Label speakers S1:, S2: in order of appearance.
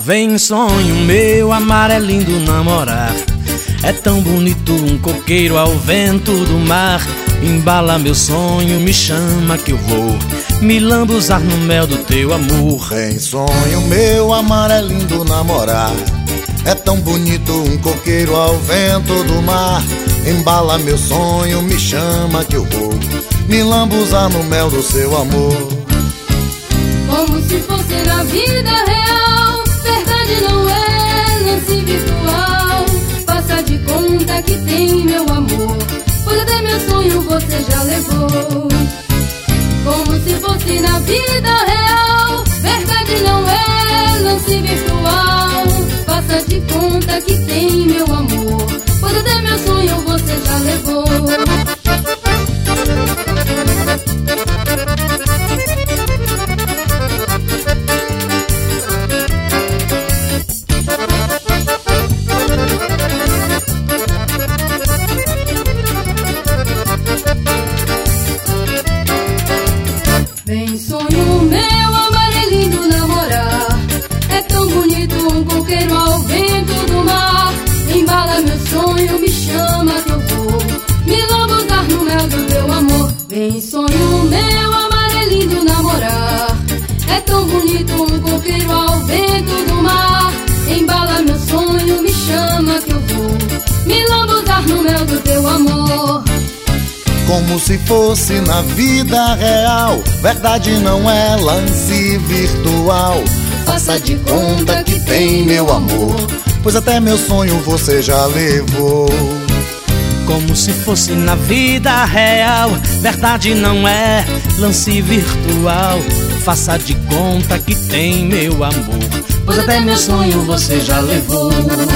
S1: Vem sonho meu, amar é lindo namorar. É tão bonito um coqueiro ao vento do mar. Embala meu sonho, me chama que eu vou me lambuzar no mel do teu amor.
S2: Vem sonho meu, amar é lindo namorar. É tão bonito um coqueiro ao vento do mar. Embala meu sonho, me chama que eu vou me lambuzar no mel do seu amor.
S3: Como se fosse na vida real, verdade não é lance virtual. Faça de conta que tem meu amor, pois até meu sonho você já levou. Como se fosse na vida real, verdade não é lance virtual. Faça de conta que tem meu amor, pois até meu sonho você já levou. Vem sonho meu, amar é lindo namorar. É tão bonito um coqueiro ao vento do mar. Embala meu sonho, me chama que eu vou me lambuzar no mel do teu amor. Vem sonho meu, amar é lindo namorar. É tão bonito um coqueiro ao vento do mar. Embala meu sonho, me chama que eu vou me lambuzar no mel do teu amor.
S2: Como se fosse na vida real, verdade não é lance virtual. Faça de conta que tem meu amor, pois até meu sonho você já levou.
S1: Como se fosse na vida real, verdade não é lance virtual. Faça de conta que tem meu amor, pois até meu sonho você já levou.